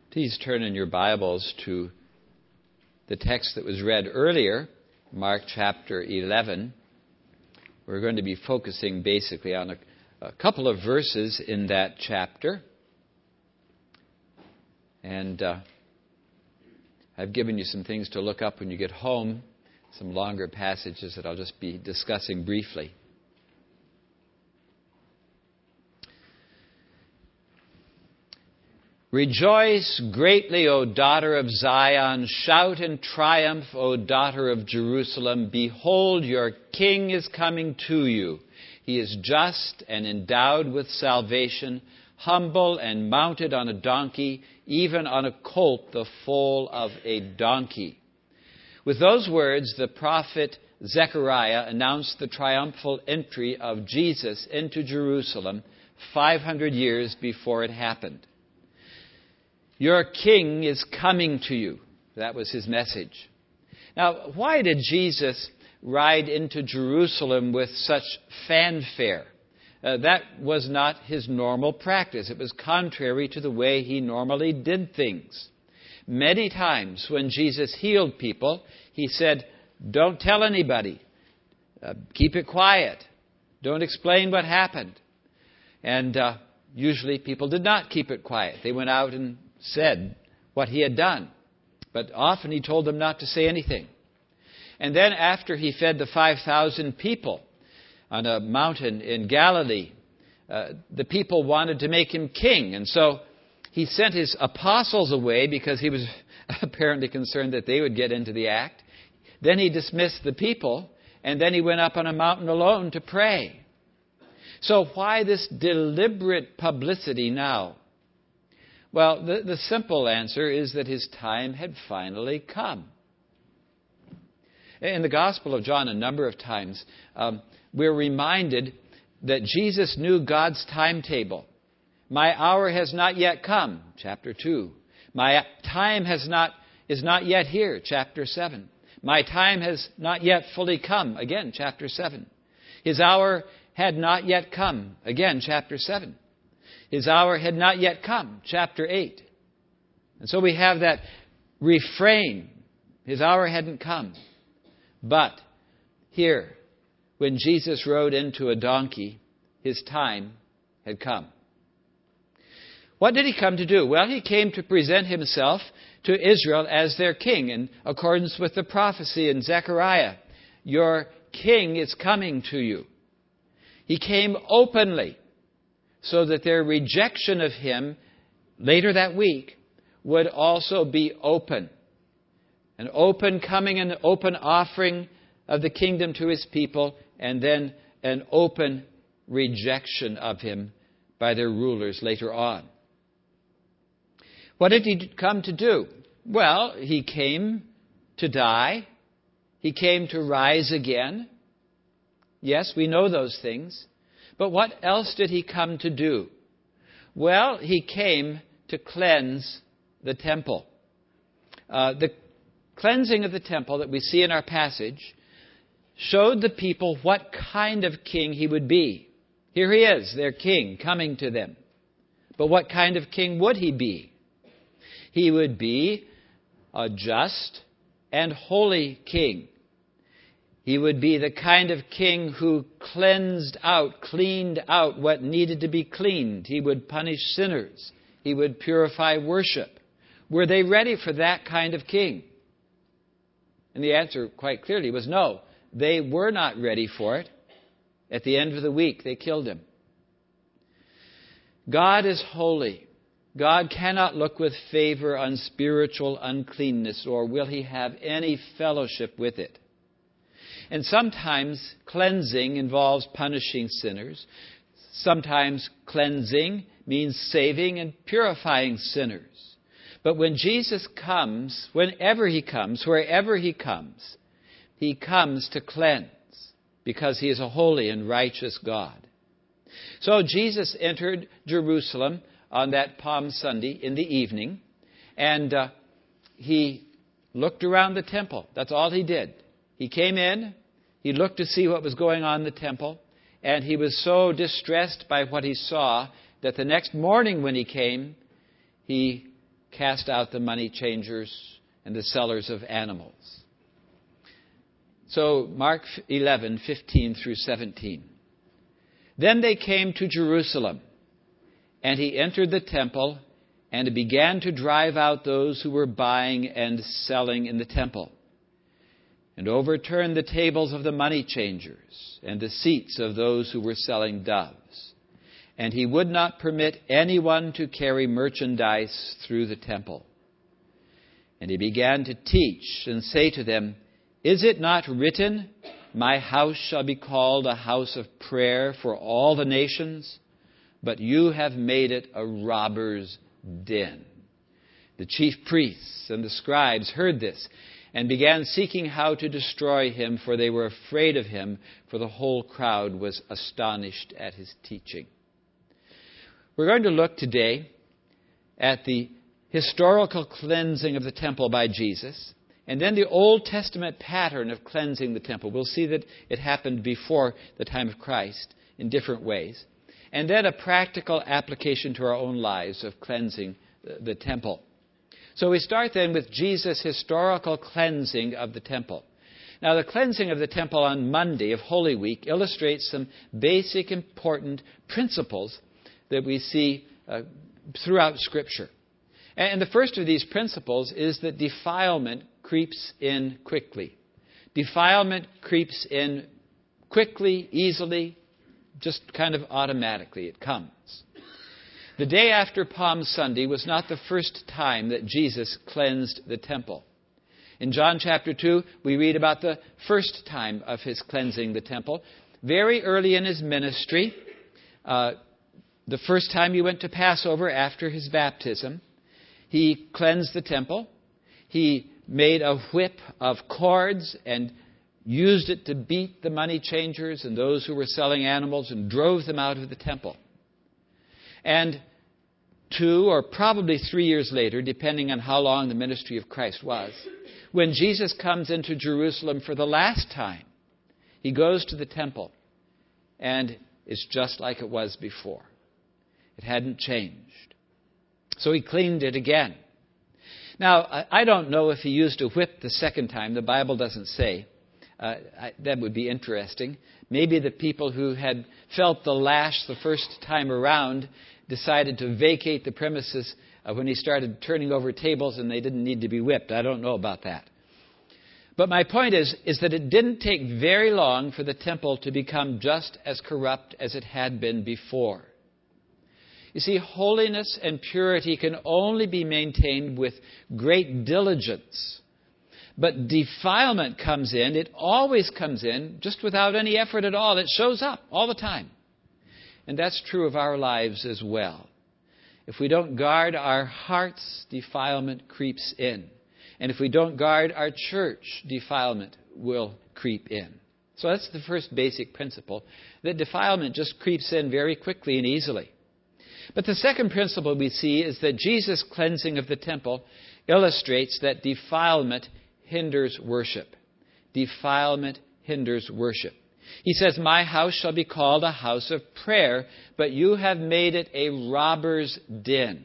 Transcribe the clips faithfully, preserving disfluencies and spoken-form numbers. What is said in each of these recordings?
Please turn in your Bibles to the text that was read earlier, Mark chapter eleven. We're going to be focusing basically on a, a couple of verses in that chapter. And uh, I've given you some things to look up when you get home, some longer passages that I'll just be discussing briefly. Rejoice greatly, O daughter of Zion. Shout in triumph, O daughter of Jerusalem. Behold, your king is coming to you. He is just and endowed with salvation, humble and mounted on a donkey, even on a colt, the foal of a donkey. With those words, the prophet Zechariah announced the triumphal entry of Jesus into Jerusalem five hundred years before it happened. Your king is coming to you. That was his message. Now, why did Jesus ride into Jerusalem with such fanfare? Uh, that was not his normal practice. It was contrary to the way he normally did things. Many times when Jesus healed people, he said, don't tell anybody. Uh, keep it quiet. Don't explain what happened. And uh, usually people did not keep it quiet. They went out and said what he had done. But often he told them not to say anything. And then after he fed the five thousand people on a mountain in Galilee, uh, the people wanted to make him king. And so he sent his apostles away because he was apparently concerned that they would get into the act. Then he dismissed the people, and then he went up on a mountain alone to pray. So why this deliberate publicity now? Well, the, the simple answer is that his time had finally come. In the Gospel of John, a number of times, um, we're reminded that Jesus knew God's timetable. My hour has not yet come, chapter two. My time has not is not yet here, chapter seven. My time has not yet fully come, again, chapter seven. His hour had not yet come, again, chapter seven. His hour had not yet come, chapter eight. And so we have that refrain. His hour hadn't come. But here, when Jesus rode into a donkey, his time had come. What did he come to do? Well, he came to present himself to Israel as their king in accordance with the prophecy in Zechariah. Your king is coming to you. He came openly, so that their rejection of him later that week would also be open. An open coming and an open offering of the kingdom to his people, and then an open rejection of him by their rulers later on. What did he come to do? Well, he came to die. He came to rise again. Yes, we know those things. But what else did he come to do? Well, he came to cleanse the temple. Uh, the cleansing of the temple that we see in our passage showed the people what kind of king he would be. Here he is, their king, coming to them. But what kind of king would he be? He would be a just and holy king. He would be the kind of king who cleansed out, cleaned out what needed to be cleaned. He would punish sinners. He would purify worship. Were they ready for that kind of king? And the answer quite clearly was no. They were not ready for it. At the end of the week, they killed him. God is holy. God cannot look with favor on spiritual uncleanness, or will he have any fellowship with it. And sometimes cleansing involves punishing sinners. Sometimes cleansing means saving and purifying sinners. But when Jesus comes, whenever he comes, wherever he comes, he comes to cleanse because he is a holy and righteous God. So Jesus entered Jerusalem on that Palm Sunday in the evening, and uh, he looked around the temple. That's all he did. He came in, he looked to see what was going on in the temple, and he was so distressed by what he saw that the next morning when he came, he cast out the money changers and the sellers of animals. So Mark eleven, fifteen through seventeen. Then they came to Jerusalem, and he entered the temple and began to drive out those who were buying and selling in the temple, and overturned the tables of the money changers and the seats of those who were selling doves. And he would not permit anyone to carry merchandise through the temple. And he began to teach and say to them, "Is it not written, 'My house shall be called a house of prayer for all the nations'? But you have made it a robber's den." The chief priests and the scribes heard this and began seeking how to destroy him, for they were afraid of him, for the whole crowd was astonished at his teaching. We're going to look today at the historical cleansing of the temple by Jesus, and then the Old Testament pattern of cleansing the temple. We'll see that it happened before the time of Christ in different ways. And then a practical application to our own lives of cleansing the temple. So we start then with Jesus' historical cleansing of the temple. Now, the cleansing of the temple on Monday of Holy Week illustrates some basic important principles that we see uh, throughout Scripture. And the first of these principles is that defilement creeps in quickly. Defilement creeps in quickly, easily, just kind of automatically. It comes. The day after Palm Sunday was not the first time that Jesus cleansed the temple. In John chapter two, we read about the first time of his cleansing the temple. Very early in his ministry, uh, the first time he went to Passover after his baptism, he cleansed the temple. He made a whip of cords and used it to beat the money changers and those who were selling animals and drove them out of the temple. And two or probably three years later, depending on how long the ministry of Christ was, when Jesus comes into Jerusalem for the last time, he goes to the temple and it's just like it was before. It hadn't changed. So he cleaned it again. Now, I don't know if he used a whip the second time. The Bible doesn't say. Uh, I, that would be interesting. Maybe the people who had felt the lash the first time around decided to vacate the premises uh, when he started turning over tables and they didn't need to be whipped. I don't know about that. But my point is, is that it didn't take very long for the temple to become just as corrupt as it had been before. You see, holiness and purity can only be maintained with great diligence. But defilement comes in, it always comes in, just without any effort at all. It shows up all the time. And that's true of our lives as well. If we don't guard our hearts, defilement creeps in. And if we don't guard our church, defilement will creep in. So that's the first basic principle, that defilement just creeps in very quickly and easily. But the second principle we see is that Jesus' cleansing of the temple illustrates that defilement hinders worship. Defilement hinders worship. He says, "My house shall be called a house of prayer, but you have made it a robber's den."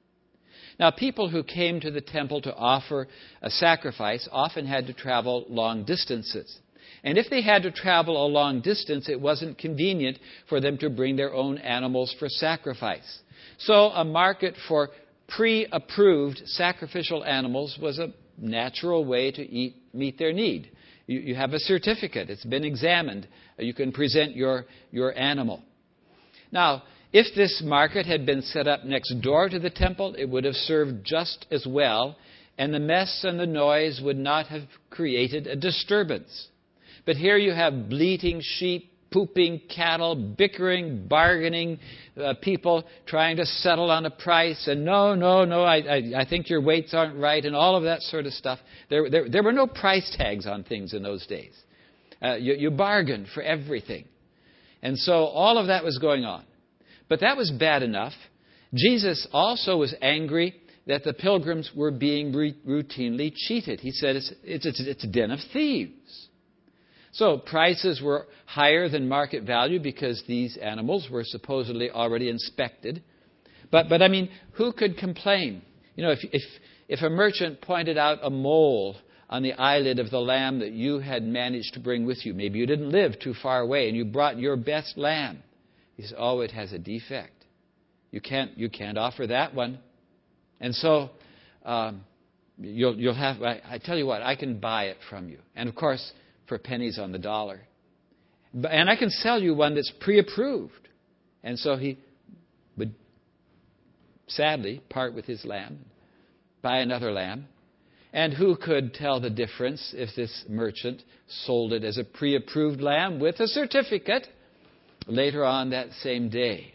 Now, people who came to the temple to offer a sacrifice often had to travel long distances. And if they had to travel a long distance, it wasn't convenient for them to bring their own animals for sacrifice. So a market for pre-approved sacrificial animals was a natural way to eat, meet their need. You, you have a certificate. It's been examined. You can present your, your animal. Now, if this market had been set up next door to the temple, it would have served just as well, and the mess and the noise would not have created a disturbance. But here you have bleating sheep, pooping cattle, bickering, bargaining uh, people trying to settle on a price. And no, no, no, I, I, I think your weights aren't right, and all of that sort of stuff. There, there, there were no price tags on things in those days. Uh, you, you bargained for everything. And so all of that was going on. But that was bad enough. Jesus also was angry that the pilgrims were being re- routinely cheated. He said it's, it's, it's, it's a den of thieves. So prices were higher than market value because these animals were supposedly already inspected. But, but I mean, who could complain You know, if, if, if a merchant pointed out a mole on the eyelid of the lamb that you had managed to bring with you, maybe you didn't live too far away and you brought your best lamb, he says, oh, it has a defect. You can't, you can't offer that one. And so um, you'll, you'll have, I, I tell you what, I can buy it from you. And of course, for pennies on the dollar. And I can sell you one that's pre-approved. And so he would sadly part with his lamb, buy another lamb. And who could tell the difference if this merchant sold it as a pre-approved lamb with a certificate later on that same day?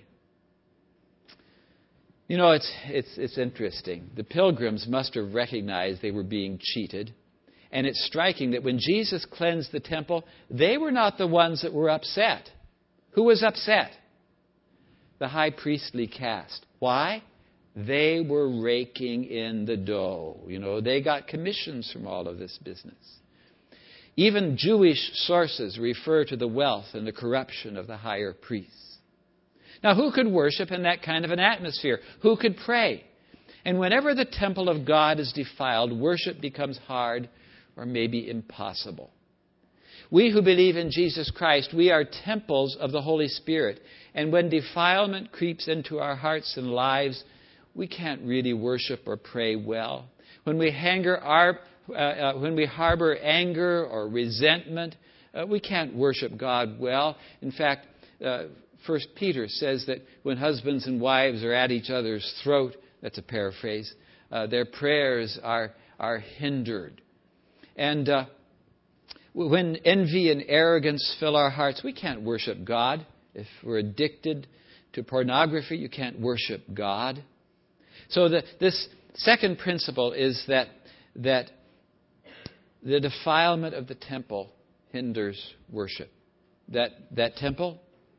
You know, it's, it's, it's interesting. The pilgrims must have recognized they were being cheated. And it's striking that when Jesus cleansed the temple, they were not the ones that were upset. Who was upset? The high priestly caste. Why? They were raking in the dough. You know, they got commissions from all of this business. Even Jewish sources refer to the wealth and the corruption of the higher priests. Now, who could worship in that kind of an atmosphere? Who could pray? And whenever the temple of God is defiled, worship becomes hard or maybe impossible. We who believe in Jesus Christ, we are temples of the Holy Spirit. And when defilement creeps into our hearts and lives, we can't really worship or pray well. When we, hanger our, uh, uh, when we harbor anger or resentment, uh, we can't worship God well. In fact, uh, First Peter says that when husbands and wives are at each other's throat, that's a paraphrase, uh, their prayers are, are hindered. And uh, when envy and arrogance fill our hearts, we can't worship God. If we're addicted to pornography, you can't worship God. So the, this second principle is that, that the defilement of the temple hinders worship. That, that temple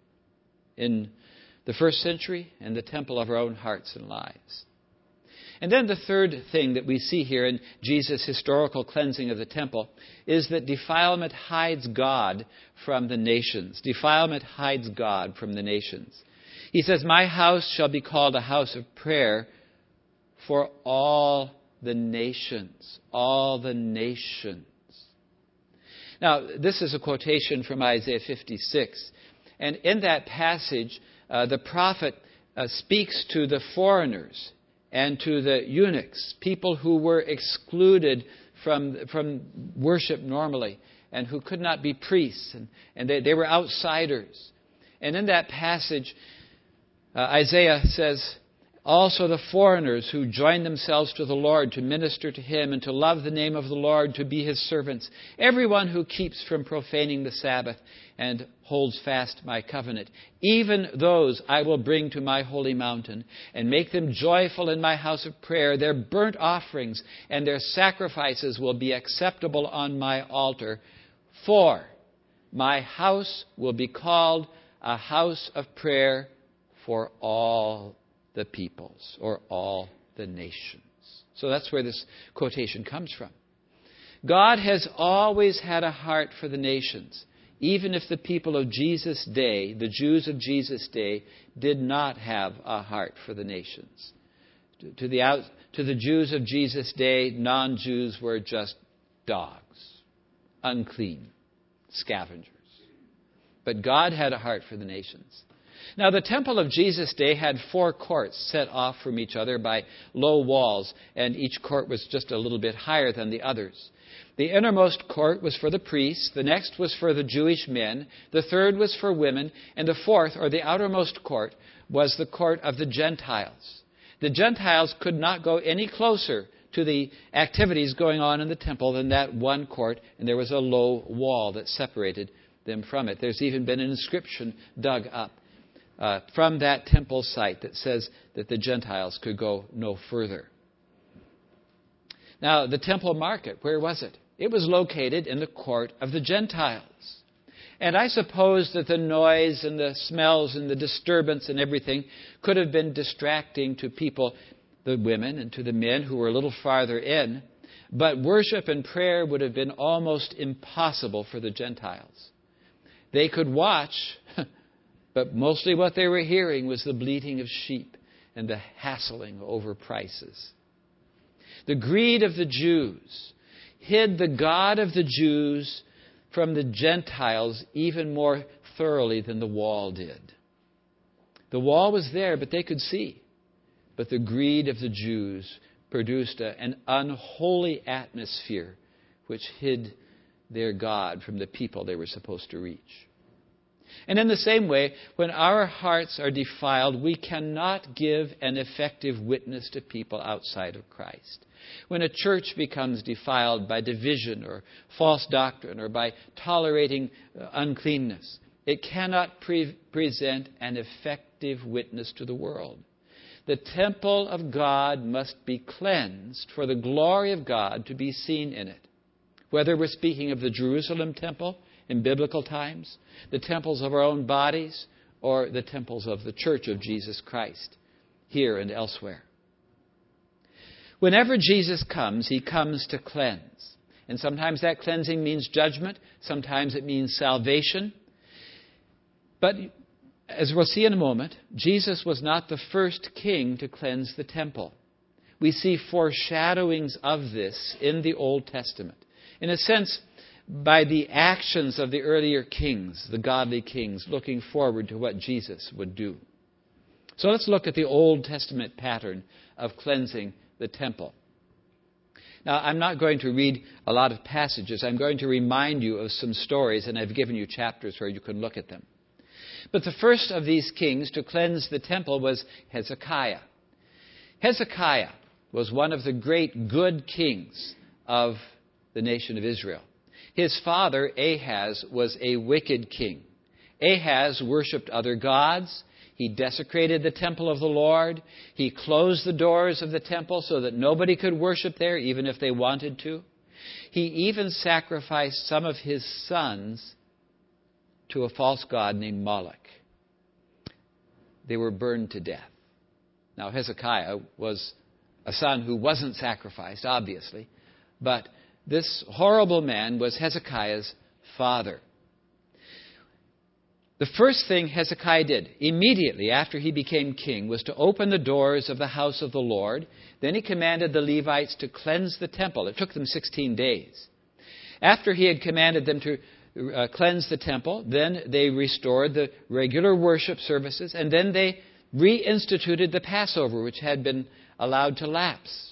in the first century and the temple of our own hearts and lives. And then the third thing that we see here in Jesus' historical cleansing of the temple is that defilement hides God from the nations. Defilement hides God from the nations. He says, my house shall be called a house of prayer for all the nations. All the nations. Now, this is a quotation from Isaiah fifty-six. And in that passage, uh, the prophet uh, speaks to the foreigners and to the eunuchs, people who were excluded from, from worship normally and who could not be priests. And, and they, they were outsiders. And in that passage, uh, Isaiah says, also the foreigners who join themselves to the Lord to minister to Him and to love the name of the Lord, to be His servants. Everyone who keeps from profaning the Sabbath and holds fast my covenant. Even those I will bring to my holy mountain and make them joyful in my house of prayer. Their burnt offerings and their sacrifices will be acceptable on my altar. For my house will be called a house of prayer for all the peoples, or all the nations. So that's where this quotation comes from. God has always had a heart for the nations, even if the people of Jesus' day, the Jews of Jesus' day, did not have a heart for the nations. To the, out, to the Jews of Jesus' day, non-Jews were just dogs, unclean, scavengers. But God had a heart for the nations. Now, the temple of Jesus' day had four courts set off from each other by low walls, and each court was just a little bit higher than the others. The innermost court was for the priests, the next was for the Jewish men, the third was for women, and the fourth, or the outermost court, was the court of the Gentiles. The Gentiles could not go any closer to the activities going on in the temple than that one court, and there was a low wall that separated them from it. There's even been an inscription dug up Uh, from that temple site that says that the Gentiles could go no further. Now, the temple market, where was it? It was located in the court of the Gentiles. And I suppose that the noise and the smells and the disturbance and everything could have been distracting to people, the women and to the men who were a little farther in. But worship and prayer would have been almost impossible for the Gentiles. They could watch, but mostly what they were hearing was the bleating of sheep and the hassling over prices. The greed of the Jews hid the God of the Jews from the Gentiles even more thoroughly than the wall did. The wall was there, but they could see. But the greed of the Jews produced a, an unholy atmosphere which hid their God from the people they were supposed to reach. And in the same way, when our hearts are defiled, we cannot give an effective witness to people outside of Christ. When a church becomes defiled by division or false doctrine or by tolerating uncleanness, it cannot pre- present an effective witness to the world. The temple of God must be cleansed for the glory of God to be seen in it. Whether we're speaking of the Jerusalem temple in biblical times, the temples of our own bodies, or the temples of the Church of Jesus Christ, here and elsewhere. Whenever Jesus comes, he comes to cleanse. And sometimes that cleansing means judgment. Sometimes it means salvation. But as we'll see in a moment, Jesus was not the first king to cleanse the temple. We see foreshadowings of this in the Old Testament. In a sense, by the actions of the earlier kings, the godly kings, looking forward to what Jesus would do. So let's look at the Old Testament pattern of cleansing the temple. Now, I'm not going to read a lot of passages. I'm going to remind you of some stories, and I've given you chapters where you can look at them. But the first of these kings to cleanse the temple was Hezekiah. Hezekiah was one of the great good kings of the nation of Israel. His father, Ahaz, was a wicked king. Ahaz worshipped other gods. He desecrated the temple of the Lord. He closed the doors of the temple so that nobody could worship there, even if they wanted to. He even sacrificed some of his sons to a false god named Moloch. They were burned to death. Now, Hezekiah was a son who wasn't sacrificed, obviously, but this horrible man was Hezekiah's father. The first thing Hezekiah did immediately after he became king was to open the doors of the house of the Lord. Then he commanded the Levites to cleanse the temple. It took them sixteen days. After he had commanded them to uh, cleanse the temple, then they restored the regular worship services, and then they reinstituted the Passover, which had been allowed to lapse.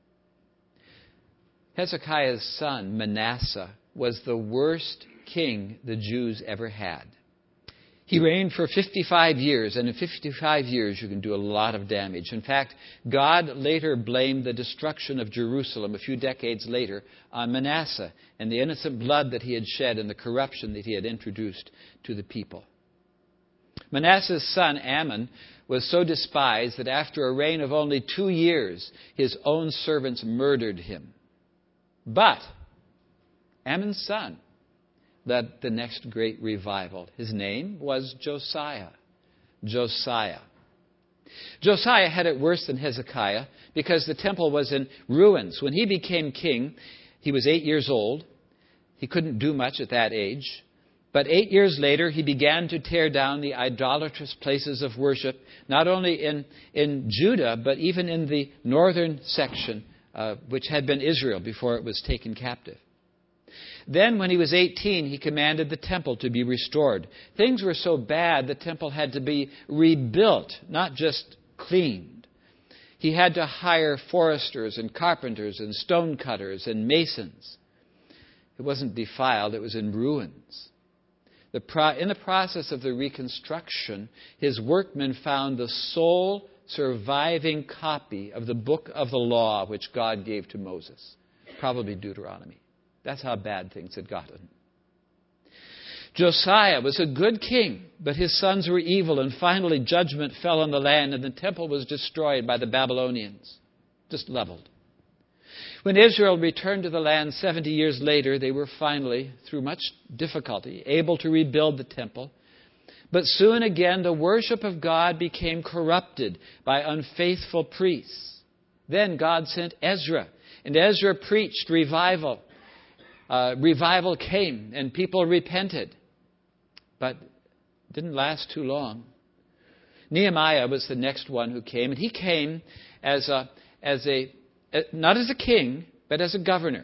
Hezekiah's son, Manasseh, was the worst king the Jews ever had. He reigned for fifty-five years, and in fifty-five years you can do a lot of damage. In fact, God later blamed the destruction of Jerusalem a few decades later on Manasseh and the innocent blood that he had shed and the corruption that he had introduced to the people. Manasseh's son, Amon, was so despised that after a reign of only two years, his own servants murdered him. But Ammon's son led the next great revival. His name was Josiah. Josiah. Josiah had it worse than Hezekiah because the temple was in ruins. When he became king, he was eight years old. He couldn't do much at that age. But eight years later, he began to tear down the idolatrous places of worship, not only in, in Judah, but even in the northern section, uh, which had been Israel before it was taken captive. Then, when he was eighteen, he commanded the temple to be restored. Things were so bad, the temple had to be rebuilt, not just cleaned. He had to hire foresters and carpenters and stonecutters and masons. It wasn't defiled, it was in ruins. The pro- in the process of the reconstruction, his workmen found the sole surviving copy of the book of the law which God gave to Moses, probably Deuteronomy. That's how bad things had gotten. Josiah was a good king, but his sons were evil, and finally judgment fell on the land, and the temple was destroyed by the Babylonians, just leveled. When Israel returned to the land seventy years later, they were finally, through much difficulty, able to rebuild the temple. But soon again, the worship of God became corrupted by unfaithful priests. Then God sent Ezra, and Ezra preached revival. Uh, revival came, and people repented. But it didn't last too long. Nehemiah was the next one who came, and he came as a, as a not as a king, but as a governor.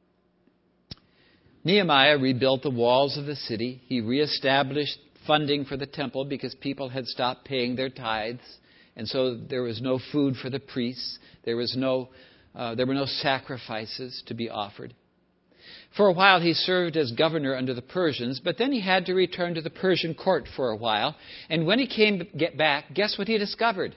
Nehemiah rebuilt the walls of the city. He reestablished funding for the temple because people had stopped paying their tithes. And so there was no food for the priests. There was no, uh, there were no sacrifices to be offered. For a while he served as governor under the Persians, but then he had to return to the Persian court for a while. And when he came get back, guess what he discovered?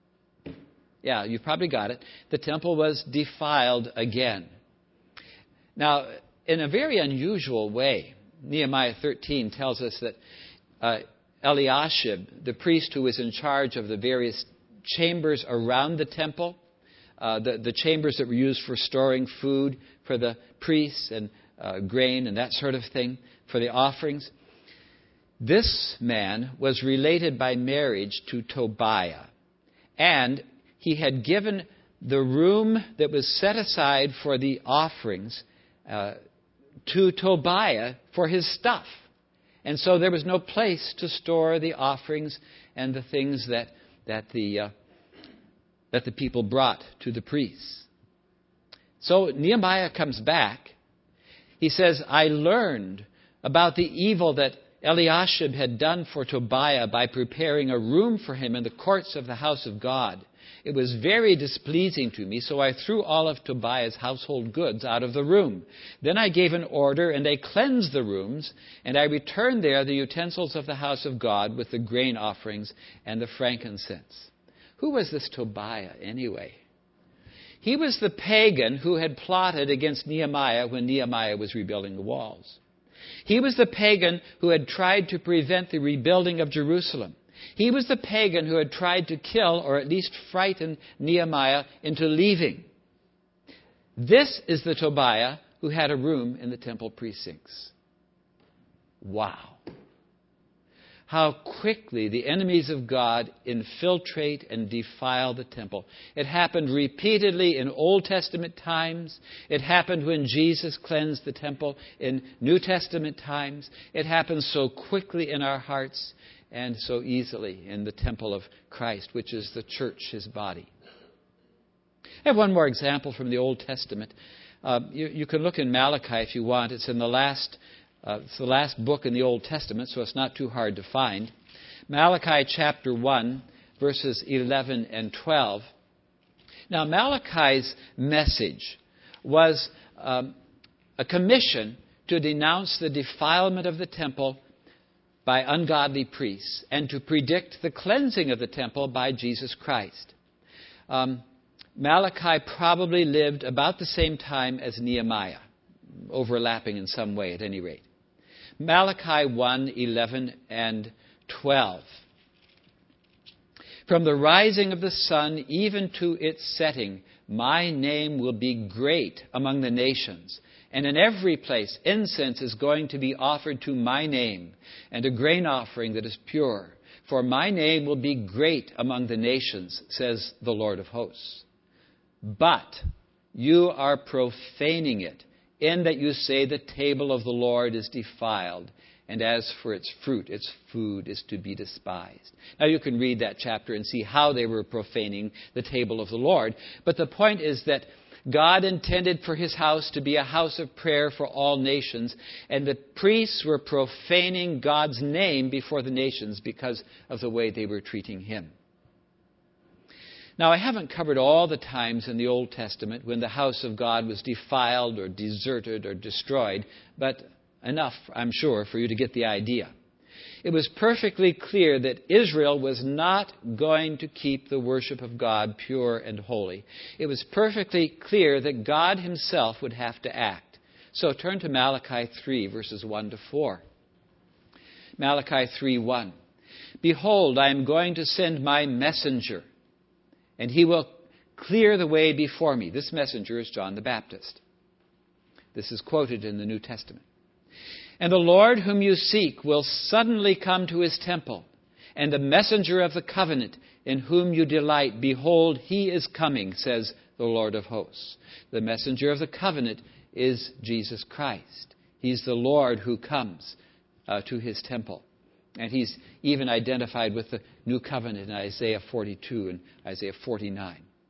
Yeah, you probably got it. The temple was defiled again. Now, in a very unusual way, Nehemiah thirteen tells us that uh, Eliashib, the priest who was in charge of the various chambers around the temple, uh, the, the chambers that were used for storing food for the priests and uh, grain and that sort of thing, for the offerings, this man was related by marriage to Tobiah. And he had given the room that was set aside for the offerings uh, to Tobiah for his stuff. And so there was no place to store the offerings and the things that that the uh, that the people brought to the priests. So Nehemiah comes back. He says, I learned about the evil that Eliashib had done for Tobiah by preparing a room for him in the courts of the house of God. It was very displeasing to me, so I threw all of Tobiah's household goods out of the room. Then I gave an order, and they cleansed the rooms, and I returned there the utensils of the house of God with the grain offerings and the frankincense. Who was this Tobiah anyway? He was the pagan who had plotted against Nehemiah when Nehemiah was rebuilding the walls. He was the pagan who had tried to prevent the rebuilding of Jerusalem. He was the pagan who had tried to kill or at least frighten Nehemiah into leaving. This is the Tobiah who had a room in the temple precincts. Wow. How quickly the enemies of God infiltrate and defile the temple. It happened repeatedly in Old Testament times. It happened when Jesus cleansed the temple in New Testament times. It happens so quickly in our hearts and so easily in the temple of Christ, which is the church, his body. I have one more example from the Old Testament. Uh, you, you can look in Malachi if you want. It's in the last Uh, it's the last book in the Old Testament, so it's not too hard to find. Malachi chapter one, verses eleven and twelve. Now, Malachi's message was um, a commission to denounce the defilement of the temple by ungodly priests and to predict the cleansing of the temple by Jesus Christ. Um, Malachi probably lived about the same time as Nehemiah, overlapping in some way at any rate. Malachi one, eleven and twelve. From the rising of the sun even to its setting, my name will be great among the nations. And in every place incense is going to be offered to my name, and a grain offering that is pure. For my name will be great among the nations, says the Lord of hosts. But you are profaning it, in that you say the table of the Lord is defiled, and as for its fruit, its food is to be despised. Now you can read that chapter and see how they were profaning the table of the Lord. But the point is that God intended for his house to be a house of prayer for all nations, and the priests were profaning God's name before the nations because of the way they were treating him. Now, I haven't covered all the times in the Old Testament when the house of God was defiled or deserted or destroyed, but enough, I'm sure, for you to get the idea. It was perfectly clear that Israel was not going to keep the worship of God pure and holy. It was perfectly clear that God himself would have to act. So turn to Malachi three, verses one to four. Malachi three, one. Behold, I am going to send my messenger, and he will clear the way before me. This messenger is John the Baptist. This is quoted in the New Testament. And the Lord whom you seek will suddenly come to his temple, and the messenger of the covenant in whom you delight, behold, he is coming, says the Lord of hosts. The messenger of the covenant is Jesus Christ. He's the Lord who comes uh, to his temple. And he's even identified with the new covenant in Isaiah forty-two and Isaiah forty-nine.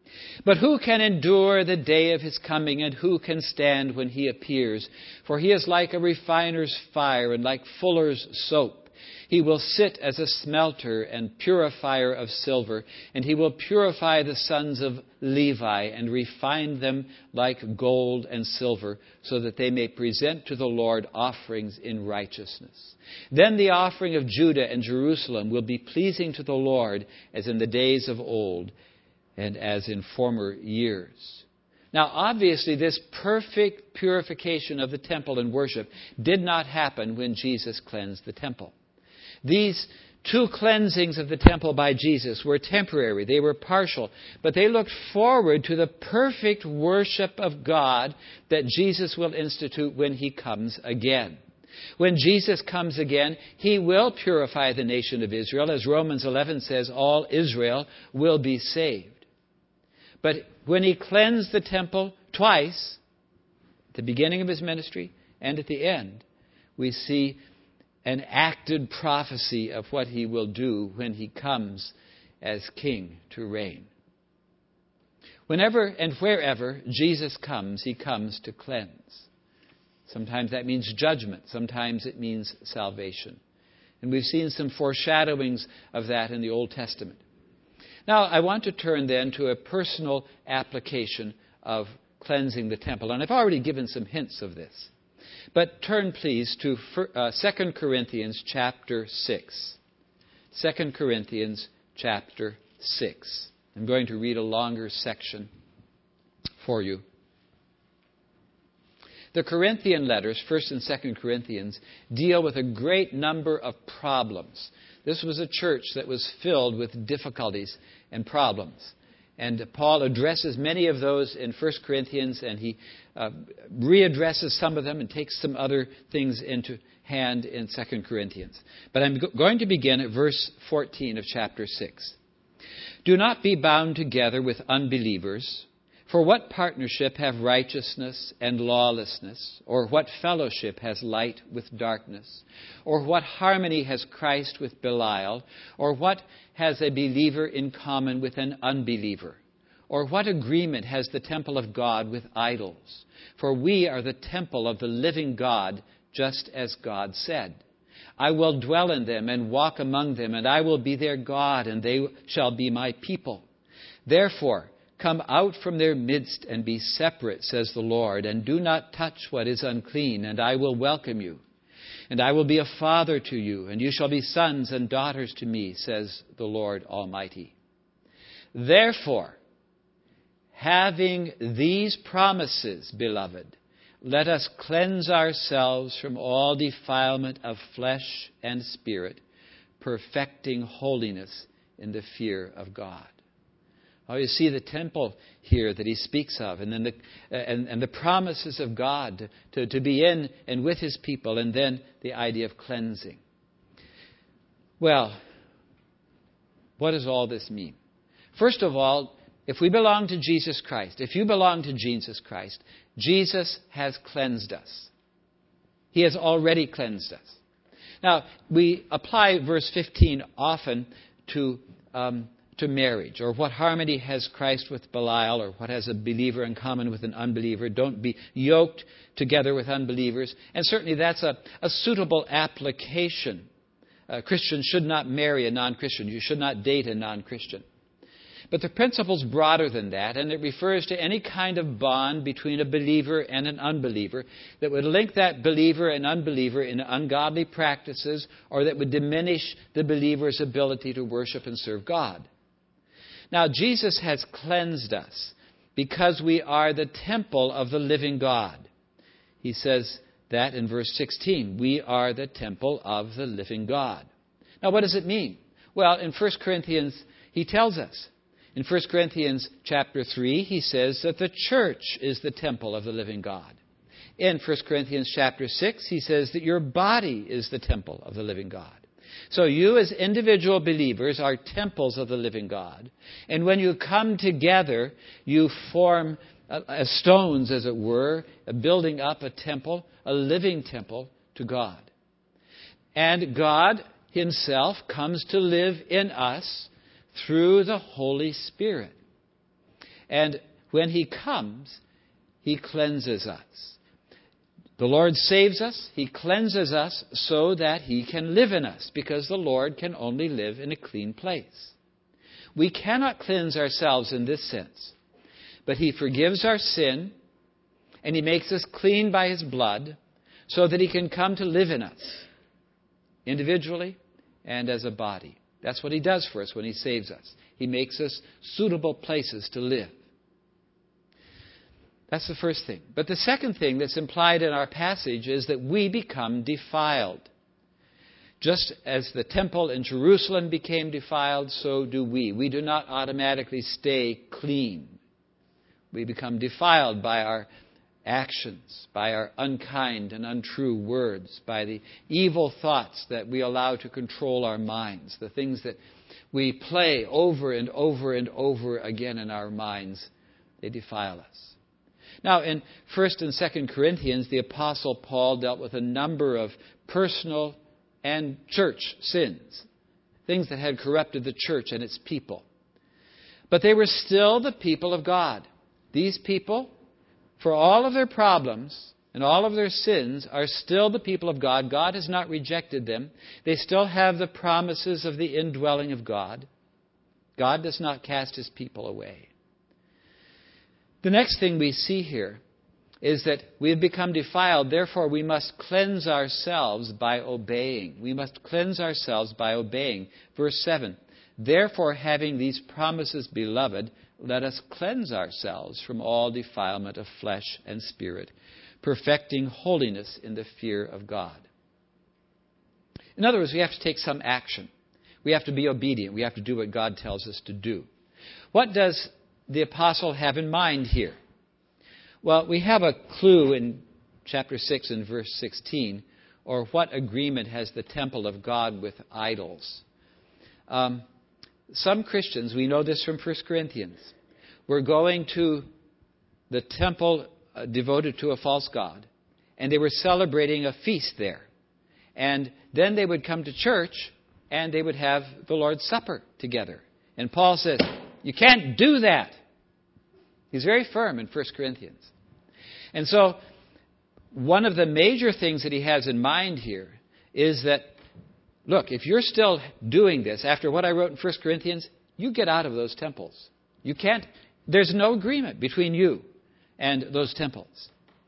But who can endure the day of his coming, and who can stand when he appears? For he is like a refiner's fire and like fuller's soap. He will sit as a smelter and purifier of silver, and he will purify the sons of Levi and refine them like gold and silver, so that they may present to the Lord offerings in righteousness. Then the offering of Judah and Jerusalem will be pleasing to the Lord, as in the days of old and as in former years. Now, obviously, this perfect purification of the temple and worship did not happen when Jesus cleansed the temple. These two cleansings of the temple by Jesus were temporary. They were partial. But they looked forward to the perfect worship of God that Jesus will institute when he comes again. When Jesus comes again, he will purify the nation of Israel. As Romans eleven says, all Israel will be saved. But when he cleansed the temple twice, at the beginning of his ministry and at the end, we see an acted prophecy of what he will do when he comes as king to reign. Whenever and wherever Jesus comes, he comes to cleanse. Sometimes that means judgment. Sometimes it means salvation. And we've seen some foreshadowings of that in the Old Testament. Now, I want to turn then to a personal application of cleansing the temple. And I've already given some hints of this. But turn, please, to uh, Second Corinthians chapter six. Second Corinthians chapter six. I'm going to read a longer section for you. The Corinthian letters, First and Second Corinthians, deal with a great number of problems. This was a church that was filled with difficulties and problems. And Paul addresses many of those in First Corinthians, and he uh, readdresses some of them and takes some other things into hand in Second Corinthians. But I'm go- going to begin at verse fourteen of chapter six. Do not be bound together with unbelievers. For what partnership have righteousness and lawlessness? Or what fellowship has light with darkness? Or what harmony has Christ with Belial? Or what has a believer in common with an unbeliever? Or what agreement has the temple of God with idols? For we are the temple of the living God, just as God said. I will dwell in them and walk among them, and I will be their God, and they shall be my people. Therefore, come out from their midst and be separate, says the Lord, and do not touch what is unclean, and I will welcome you. And I will be a father to you, and you shall be sons and daughters to me, says the Lord Almighty. Therefore, having these promises, beloved, let us cleanse ourselves from all defilement of flesh and spirit, perfecting holiness in the fear of God. Oh, you see the temple here that he speaks of, and then the uh, and, and the promises of God to, to be in and with his people, and then the idea of cleansing. Well, what does all this mean? First of all, if we belong to Jesus Christ, if you belong to Jesus Christ, Jesus has cleansed us. He has already cleansed us. Now, we apply verse fifteen often to Um, to marriage, or what harmony has Christ with Belial, or what has a believer in common with an unbeliever. Don't be yoked together with unbelievers. And certainly that's a, a suitable application. Uh, Christians should not marry a non-Christian. You should not date a non-Christian. But the principle's broader than that, and it refers to any kind of bond between a believer and an unbeliever that would link that believer and unbeliever in ungodly practices, or that would diminish the believer's ability to worship and serve God. Now, Jesus has cleansed us because we are the temple of the living God. He says that in verse sixteen. We are the temple of the living God. Now, what does it mean? Well, in First Corinthians, he tells us. In First Corinthians chapter three, he says that the church is the temple of the living God. In First Corinthians chapter six, he says that your body is the temple of the living God. So you as individual believers are temples of the living God. And when you come together, you form as stones, as it were, building up a temple, a living temple to God. And God himself comes to live in us through the Holy Spirit. And when he comes, he cleanses us. The Lord saves us. He cleanses us so that he can live in us, because the Lord can only live in a clean place. We cannot cleanse ourselves in this sense, but he forgives our sin and he makes us clean by his blood so that he can come to live in us individually and as a body. That's what he does for us when he saves us. He makes us suitable places to live. That's the first thing. But the second thing that's implied in our passage is that we become defiled. Just as the temple in Jerusalem became defiled, so do we. We do not automatically stay clean. We become defiled by our actions, by our unkind and untrue words, by the evil thoughts that we allow to control our minds, the things that we play over and over and over again in our minds. They defile us. Now, in First and Second Corinthians, the Apostle Paul dealt with a number of personal and church sins, things that had corrupted the church and its people. But they were still the people of God. These people, for all of their problems and all of their sins, are still the people of God. God has not rejected them. They still have the promises of the indwelling of God. God does not cast his people away. The next thing we see here is that we have become defiled, therefore we must cleanse ourselves by obeying. We must cleanse ourselves by obeying. Verse seven, therefore having these promises, beloved, let us cleanse ourselves from all defilement of flesh and spirit, perfecting holiness in the fear of God. In other words, we have to take some action. We have to be obedient. We have to do what God tells us to do. What does the apostle have in mind here? Well, we have a clue in chapter six and verse sixteen, or what agreement has the temple of God with idols? Um, some Christians, we know this from First Corinthians, were going to the temple uh, devoted to a false god, and they were celebrating a feast there. And then they would come to church, and they would have the Lord's Supper together. And Paul says, you can't do that. He's very firm in First Corinthians. And so, one of the major things that he has in mind here is that, look, if you're still doing this, after what I wrote in First Corinthians, you get out of those temples. You can't, there's no agreement between you and those temples.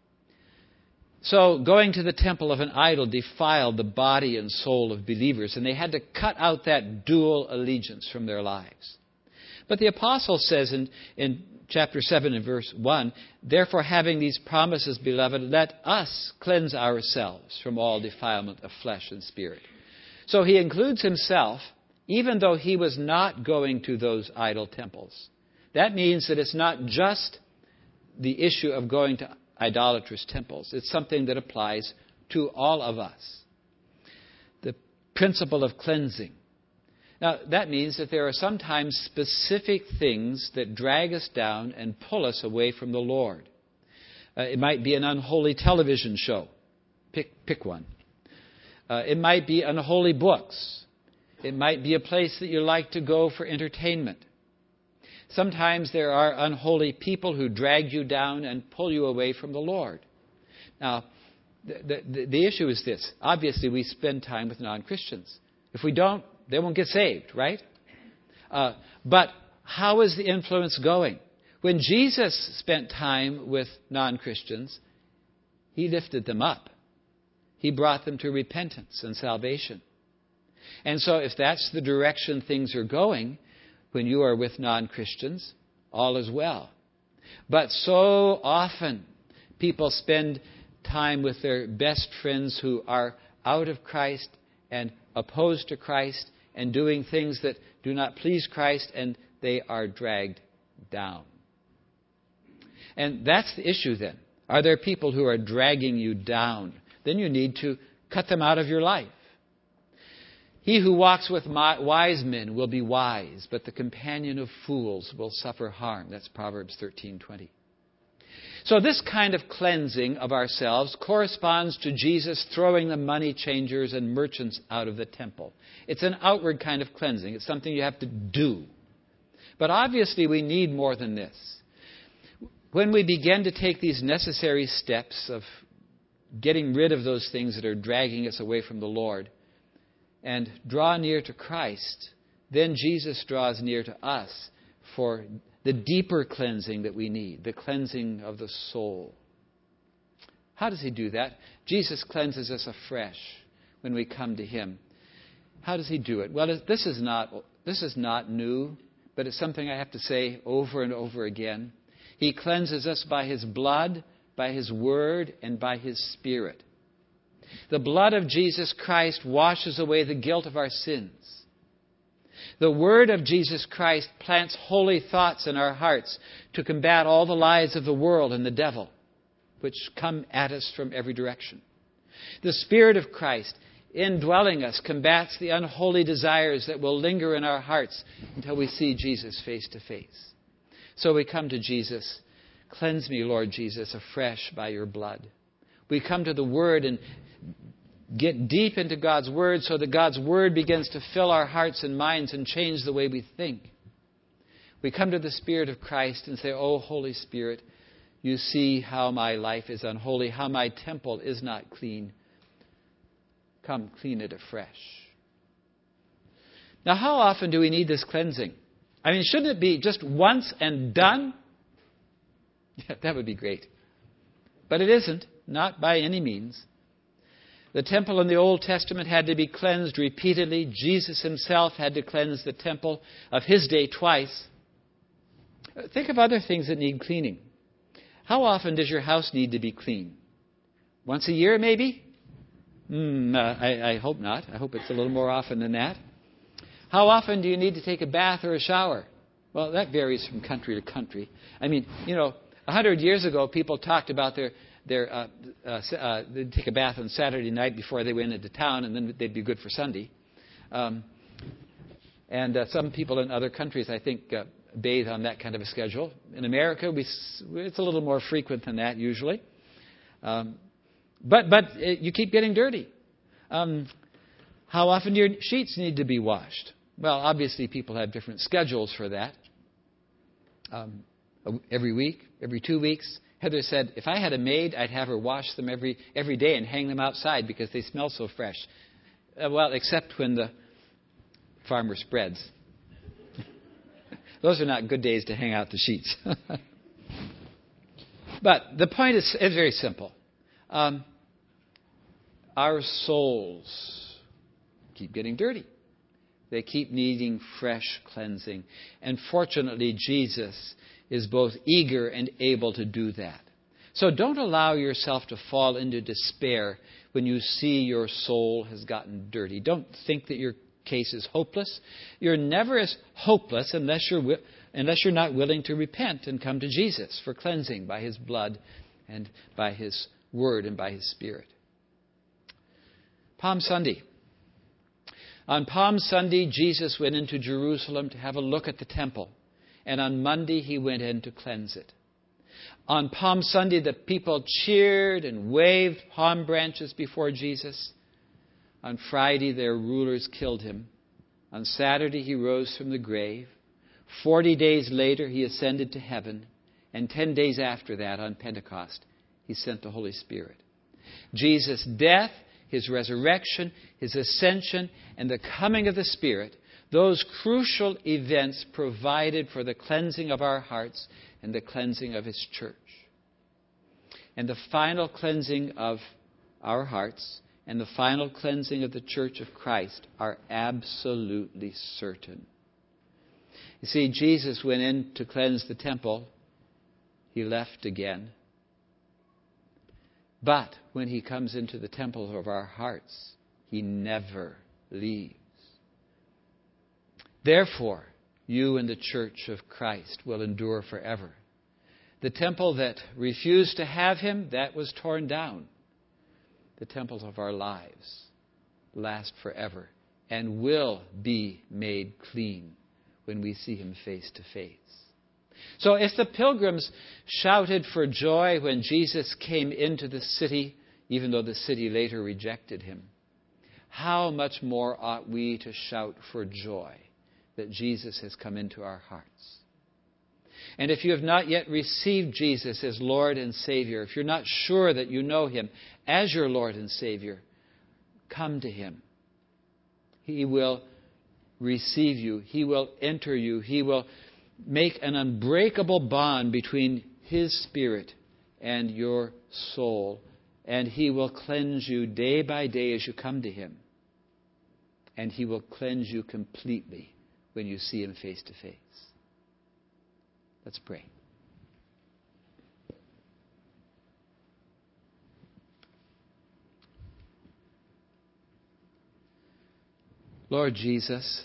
So, going to the temple of an idol defiled the body and soul of believers, and they had to cut out that dual allegiance from their lives. But the apostle says in, in chapter seven and verse one, therefore having these promises, beloved, let us cleanse ourselves from all defilement of flesh and spirit. So he includes himself, even though he was not going to those idol temples. That means that it's not just the issue of going to idolatrous temples. It's something that applies to all of us. The principle of cleansing. Now, that means that there are sometimes specific things that drag us down and pull us away from the Lord. Uh, it might be an unholy television show. Pick, pick one. Uh, it might be unholy books. It might be a place that you like to go for entertainment. Sometimes there are unholy people who drag you down and pull you away from the Lord. Now, the, the, the issue is this. Obviously, we spend time with non-Christians. If we don't, they won't get saved, right? Uh, but how is the influence going? When Jesus spent time with non-Christians, he lifted them up. He brought them to repentance and salvation. And so if that's the direction things are going, when you are with non-Christians, all is well. But so often, people spend time with their best friends who are out of Christ and opposed to Christ and doing things that do not please Christ, and they are dragged down. And that's the issue then. Are there people who are dragging you down? Then you need to cut them out of your life. He who walks with wise men will be wise, but the companion of fools will suffer harm. That's Proverbs thirteen twenty. So this kind of cleansing of ourselves corresponds to Jesus throwing the money changers and merchants out of the temple. It's an outward kind of cleansing. It's something you have to do. But obviously we need more than this. when we begin to take these necessary steps of getting rid of those things that are dragging us away from the Lord and draw near to Christ, then Jesus draws near to us for the deeper cleansing that we need, the cleansing of the soul. How does he do that? Jesus cleanses us afresh when we come to him. How does he do it? Well, this is not, this is not new, but it's something I have to say over and over again. He cleanses us by his blood, by his word, and by his Spirit. The blood of Jesus Christ washes away the guilt of our sins. The word of Jesus Christ plants holy thoughts in our hearts to combat all the lies of the world and the devil, which come at us from every direction. The Spirit of Christ, indwelling us, combats the unholy desires that will linger in our hearts until we see Jesus face to face. So we come to Jesus. Cleanse me, Lord Jesus, afresh by your blood. We come to the Word and get deep into God's Word so that God's Word begins to fill our hearts and minds and change the way we think. We come to the Spirit of Christ and say, "Oh, Holy Spirit, you see how my life is unholy, how my temple is not clean. Come, clean it afresh." Now, how often do we need this cleansing? I mean, shouldn't it be just once and done? Yeah, that would be great. But it isn't, not by any means. The temple in the Old Testament had to be cleansed repeatedly. Jesus himself had to cleanse the temple of his day twice. Think of other things that need cleaning. How often does your house need to be cleaned? Once a year, maybe? Mm, uh, I, I hope not. I hope it's a little more often than that. How often do you need to take a bath or a shower? Well, that varies from country to country. I mean, you know, a hundred years ago, people talked about their their uh, uh, uh, they'd take a bath on Saturday night before they went into town, and then they'd be good for Sunday. Um, and uh, some people in other countries, I think, uh, bathe on that kind of a schedule. In America, we it's a little more frequent than that usually. Um, but but it, you keep getting dirty. Um, how often do your sheets need to be washed? Well, obviously, people have different schedules for that. Um, every week, every two weeks. Heather said, if I had a maid, I'd have her wash them every every day and hang them outside because they smell so fresh. Uh, well, except when the farmer spreads. Those are not good days to hang out the sheets. But the point is, is very simple. Um, our souls keep getting dirty. They keep needing fresh cleansing. And fortunately, Jesus is both eager and able to do that. So don't allow yourself to fall into despair when you see your soul has gotten dirty. Don't think that your case is hopeless. You're never as hopeless unless you're unless you're not willing to repent and come to Jesus for cleansing by his blood and by his word and by his Spirit. Palm Sunday. On Palm Sunday, Jesus went into Jerusalem to have a look at the temple. And on Monday, he went in to cleanse it. On Palm Sunday, the people cheered and waved palm branches before Jesus. On Friday, their rulers killed him. On Saturday, he rose from the grave. Forty days later, he ascended to heaven. And ten days after that, on Pentecost, he sent the Holy Spirit. Jesus' death, his resurrection, his ascension, and the coming of the Spirit, those crucial events provided for the cleansing of our hearts and the cleansing of his church. And the final cleansing of our hearts and the final cleansing of the church of Christ are absolutely certain. You see, Jesus went in to cleanse the temple. He left again. But when he comes into the temple of our hearts, he never leaves. Therefore, you and the church of Christ will endure forever. The temple that refused to have him, that was torn down. The temples of our lives last forever and will be made clean when we see him face to face. So if the pilgrims shouted for joy when Jesus came into the city, even though the city later rejected him, how much more ought we to shout for joy that Jesus has come into our hearts? And if you have not yet received Jesus as Lord and Savior, if you're not sure that you know Him as your Lord and Savior, come to Him. He will receive you. He will enter you. He will make an unbreakable bond between His Spirit and your soul. And He will cleanse you day by day as you come to Him. And He will cleanse you completely when you see Him face to face. Let's pray. Lord Jesus,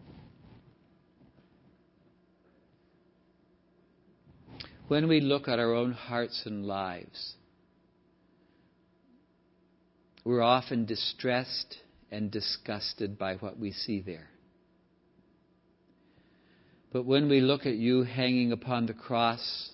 when we look at our own hearts and lives, we're often distressed and disgusted by what we see there. But when we look at you hanging upon the cross,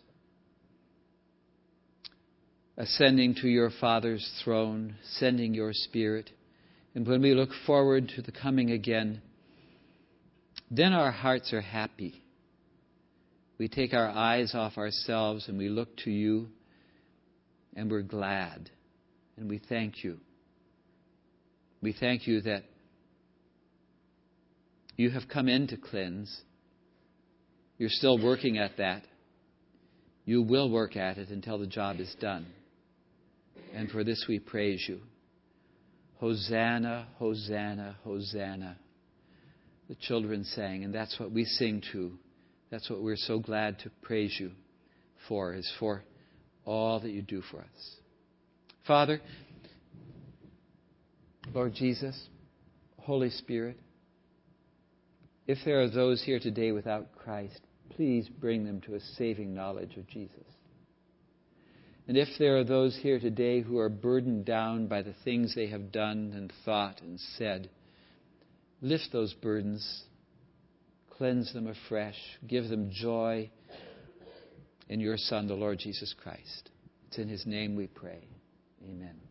ascending to your Father's throne, sending your Spirit, and when we look forward to the coming again, then our hearts are happy. We take our eyes off ourselves and we look to you, and we're glad, and we thank you. We thank you that you have come in to cleanse. You're still working at that. You will work at it until the job is done. And for this we praise you. Hosanna, Hosanna, Hosanna. The children sang, and that's what we sing to. That's what we're so glad to praise you for, is for all that you do for us. Father, Lord Jesus, Holy Spirit, if there are those here today without Christ, please bring them to a saving knowledge of Jesus. And if there are those here today who are burdened down by the things they have done and thought and said, lift those burdens, cleanse them afresh, give them joy in your Son, the Lord Jesus Christ. It's in His name we pray. Amen.